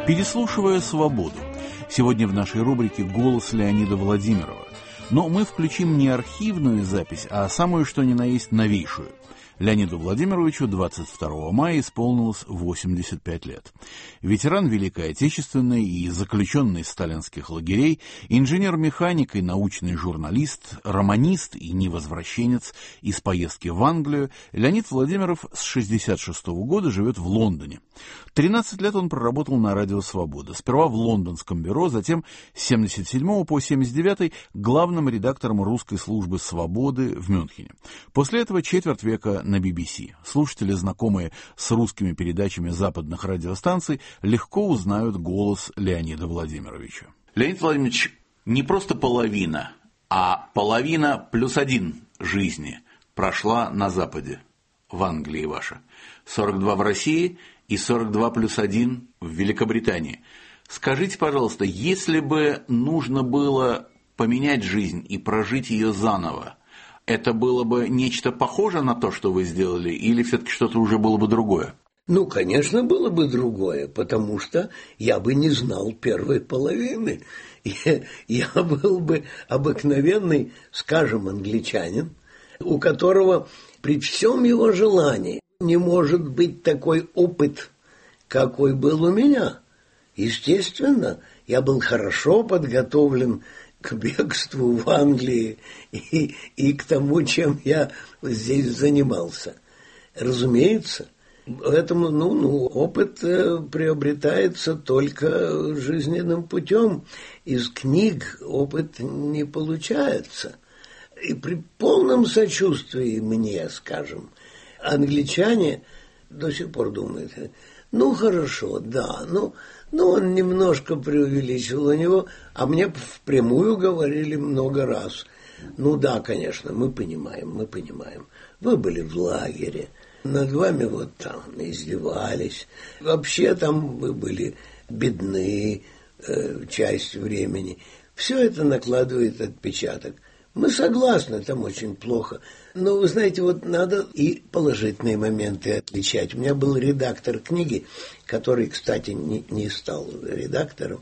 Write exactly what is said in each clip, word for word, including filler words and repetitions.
Переслушивая «Свободу». Сегодня в нашей рубрике «Голос Леонида Владимирова». Но мы включим не архивную запись, а самую что ни на есть новейшую. Леониду Владимировичу двадцать второго мая исполнилось восемьдесят пять лет. Ветеран Великой Отечественной и заключенный сталинских лагерей, инженер-механик и научный журналист, романист и невозвращенец из поездки в Англию, Леонид Владимиров с шестьдесят шестого года живет в Лондоне. тринадцать лет он проработал на радио «Свобода». Сперва в лондонском бюро, затем с семьдесят седьмого по семьдесят девятый главным редактором русской службы «Свободы» в Мюнхене. После этого четверть века на би би си. Слушатели, знакомые с русскими передачами западных радиостанций, легко узнают голос Леонида Владимировича. Леонид Владимирович, не просто половина, а половина плюс один жизни прошла на Западе, в Англии ваша. сорок два в России и сорок два плюс один в Великобритании. Скажите, пожалуйста, если бы нужно было поменять жизнь и прожить ее заново, это было бы нечто похожее на то, что вы сделали, или все-таки что-то уже было бы другое? Ну, конечно, было бы другое, потому что я бы не знал первой половины. Я, я был бы обыкновенный, скажем, англичанин, у которого при всем его желании не может быть такой опыт, какой был у меня. Естественно, я был хорошо подготовлен к бегству в Англии и, и к тому, чем я здесь занимался. Разумеется, поэтому ну, ну, опыт приобретается только жизненным путем. Из книг опыт не получается. И при полном сочувствии мне, скажем, англичане до сих пор думают, ну хорошо, да, ну... Ну, он немножко преувеличил у него, а мне впрямую говорили много раз. Ну да, конечно, мы понимаем, мы понимаем. Вы были в лагере, над вами вот там издевались. Вообще там вы были бедны э, часть времени. Все это накладывает отпечаток. Мы согласны, там очень плохо. Но, вы знаете, вот надо и положительные моменты отличать. У меня был редактор книги, который, кстати, не, не стал редактором,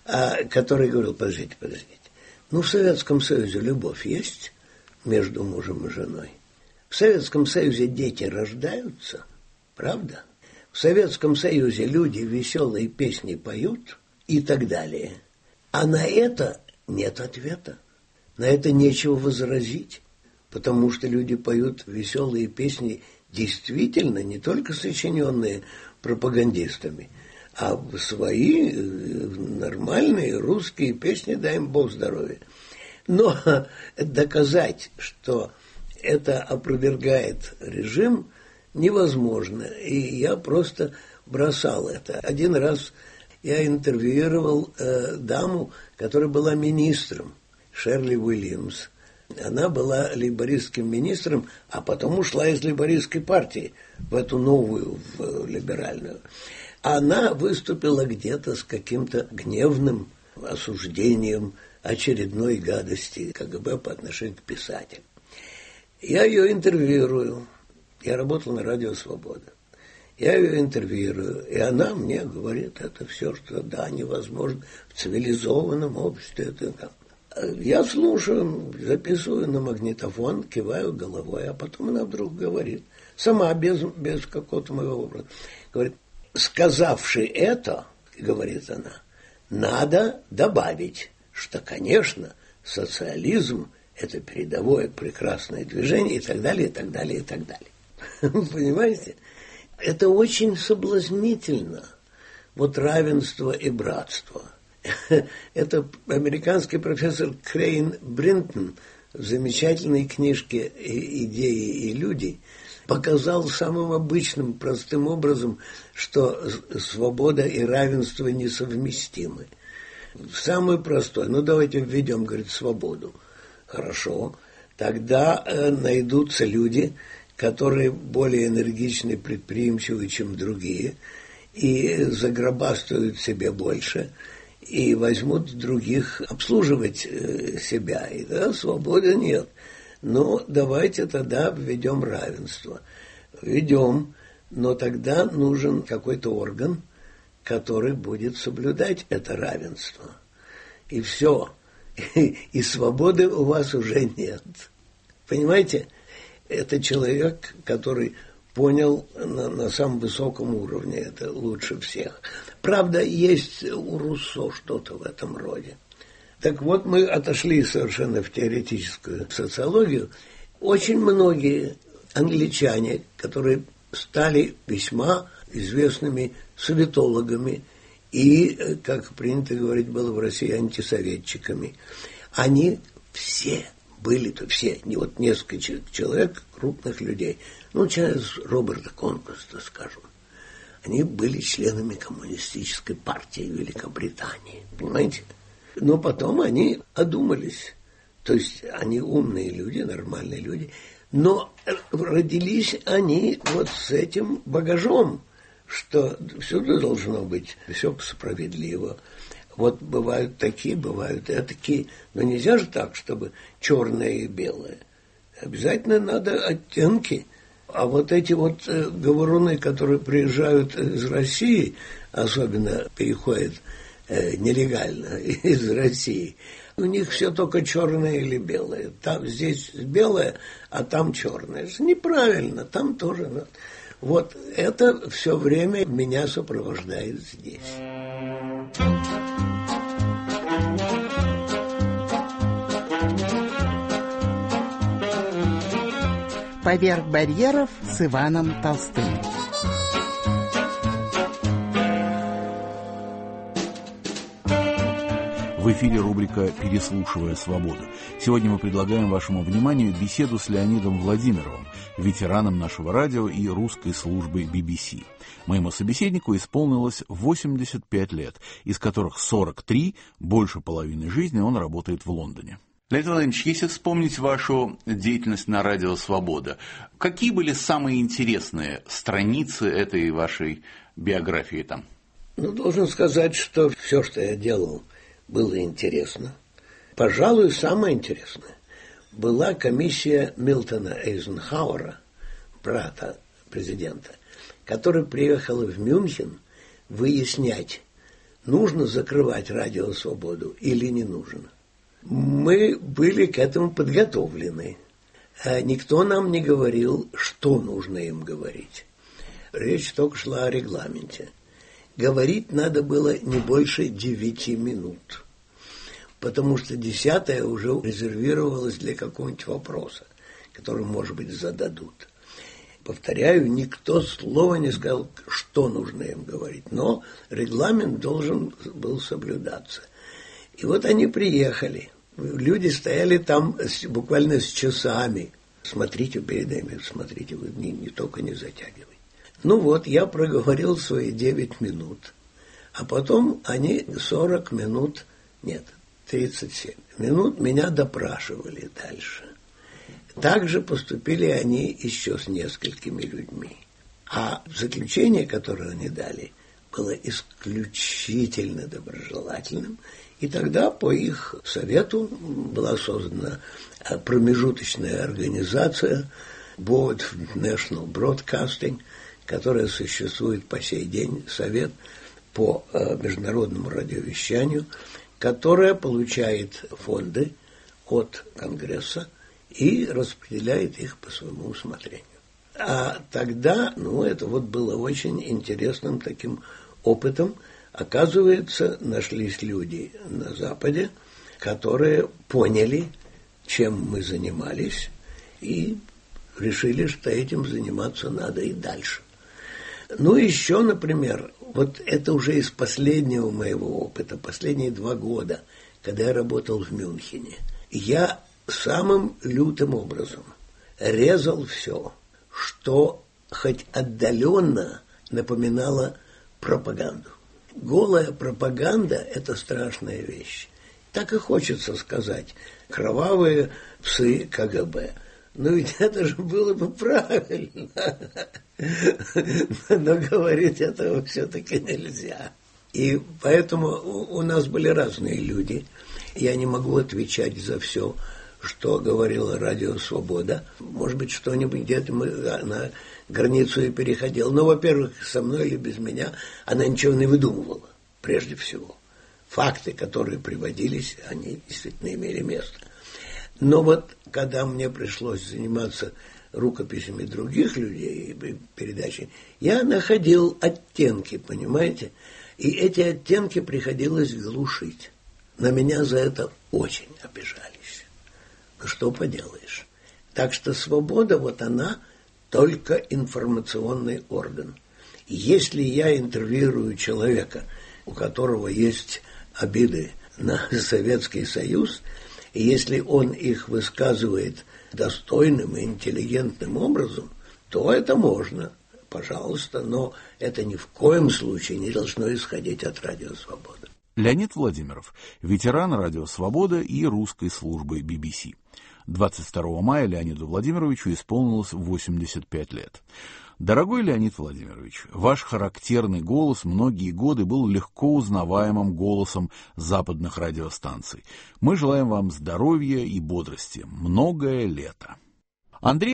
а который говорил, подождите, подождите. Ну, в Советском Союзе любовь есть между мужем и женой? В Советском Союзе дети рождаются, правда? В Советском Союзе люди веселые песни поют и так далее. А на это нет ответа. На это нечего возразить, потому что люди поют веселые песни действительно не только сочиненные пропагандистами, а свои нормальные русские песни, дай им Бог здоровья. Но доказать, что это опровергает режим, невозможно. И я просто бросал это. Один раз я интервьюировал э, даму, которая была министром, Шерли Уильямс. Она была лейбористским министром, а потом ушла из лейбористской партии в эту новую, в либеральную. Она выступила где-то с каким-то гневным осуждением очередной гадости ка гэ бэ по отношению к писателям. Я ее интервьюирую. Я работал на радио «Свобода». Я ее интервьюирую, и она мне говорит, это все, что да, невозможно в цивилизованном обществе. Это Я слушаю, записываю на магнитофон, киваю головой, а потом она вдруг говорит, сама, без, без какого-то моего образа, говорит, сказавши это, говорит она, надо добавить, что, конечно, социализм – это передовое прекрасное движение и так далее, и так далее, и так далее. Понимаете? Это очень соблазнительно. Вот равенство и братство. Это американский профессор Крейн Бринтон в замечательной книжке «Идеи и люди» показал самым обычным, простым образом, что свобода и равенство несовместимы. Самый простой. Ну, давайте введем, говорит, свободу. Хорошо. Тогда э, найдутся люди, которые более энергичны, предприимчивы, чем другие, и загробастают себе больше, и возьмут других обслуживать э, себя. И да, свободы нет. Но давайте тогда введем равенство. Введем, но тогда нужен какой-то орган, который будет соблюдать это равенство. И все. И, и свободы у вас уже нет. Понимаете? Это человек, который понял на, на самом высоком уровне это лучше всех. Правда, есть у Руссо что-то в этом роде. Так вот, мы отошли совершенно в теоретическую социологию. Очень многие англичане, которые стали весьма известными советологами и, как принято говорить было в России, антисоветчиками, они все были, то все, не вот несколько человек, крупных людей, ну, через Роберта Конкоста, скажем, они были членами коммунистической партии Великобритании, понимаете? Но потом они одумались, то есть они умные люди, нормальные люди, но родились они вот с этим багажом, что всюду должно быть все справедливо. Вот бывают такие, бывают этакие, но нельзя же так, чтобы черное и белое. Обязательно надо оттенки. А вот эти вот говоруны, которые приезжают из России, особенно переходят э, нелегально из России, у них все только черное или белое. Там, здесь белое, а там черное. Это неправильно, там тоже надо. Вот это все время меня сопровождает здесь. «Поверх барьеров» с Иваном Толстым. В эфире рубрика «Переслушивая свободу». Сегодня мы предлагаем вашему вниманию беседу с Леонидом Владимировым, ветераном нашего радио и русской службы би би си. Моему собеседнику исполнилось восемьдесят пять лет, из которых сорок три, больше половины жизни, он работает в Лондоне. Леонид Владимирович, если вспомнить вашу деятельность на радио «Свобода», какие были самые интересные страницы этой вашей биографии там? Ну, должен сказать, что все, что я делал, было интересно. Пожалуй, самое интересное была комиссия Милтона Эйзенхауэра, брата президента, который приехал в Мюнхен выяснять, нужно закрывать радио «Свободу» или не нужно. Мы были к этому подготовлены. Никто нам не говорил, что нужно им говорить. Речь только шла о регламенте. Говорить надо было не больше девяти минут, потому что десятая уже резервировалась для какого-нибудь вопроса, который, может быть, зададут. Повторяю, никто слова не сказал, что нужно им говорить, но регламент должен был соблюдаться. И вот они приехали. Люди стояли там буквально с часами. Смотрите перед ними, смотрите, вы не, не только не затягивайте. Ну вот, я проговорил свои девять минут. А потом они сорок минут, нет, тридцать семь минут меня допрашивали дальше. Также поступили они еще с несколькими людьми. А заключение, которое они дали, было исключительно доброжелательным. И тогда по их совету была создана промежуточная организация Board National Broadcasting, которая существует по сей день, совет по международному радиовещанию, которая получает фонды от Конгресса и распределяет их по своему усмотрению. А тогда, ну, это вот было очень интересным таким опытом. Оказывается, нашлись люди на Западе, которые поняли, чем мы занимались, и решили, что этим заниматься надо и дальше. Ну, еще, например, вот это уже из последнего моего опыта, последние два года, когда я работал в Мюнхене. Я самым лютым образом резал все, что хоть отдаленно напоминало пропаганду. Голая пропаганда – это страшная вещь. Так и хочется сказать. Кровавые псы ка гэ бэ. Но ведь это же было бы правильно. Но говорить этого все-таки нельзя. И поэтому у нас были разные люди. Я не могу отвечать за все, что говорила Радио Свобода. Может быть, что-нибудь где-то мы на границу и переходил. Но, во-первых, со мной или без меня она ничего не выдумывала, прежде всего. Факты, которые приводились, они действительно имели место. Но вот, когда мне пришлось заниматься рукописями других людей, передачей, я находил оттенки, понимаете? И эти оттенки приходилось глушить. На меня за это очень обижались. Ну, что поделаешь. Так что свобода, вот она, только информационный орган. И если я интервьюирую человека, у которого есть обиды на Советский Союз, и если он их высказывает достойным и интеллигентным образом, то это можно, пожалуйста, но это ни в коем случае не должно исходить от Радио Свобода. Леонид Владимиров, ветеран Радио Свобода и русской службы би би си. двадцать второго мая Леониду Владимировичу исполнилось восемьдесят пять лет. Дорогой Леонид Владимирович, ваш характерный голос многие годы был легко узнаваемым голосом западных радиостанций. Мы желаем вам здоровья и бодрости. Многое лето. Андрей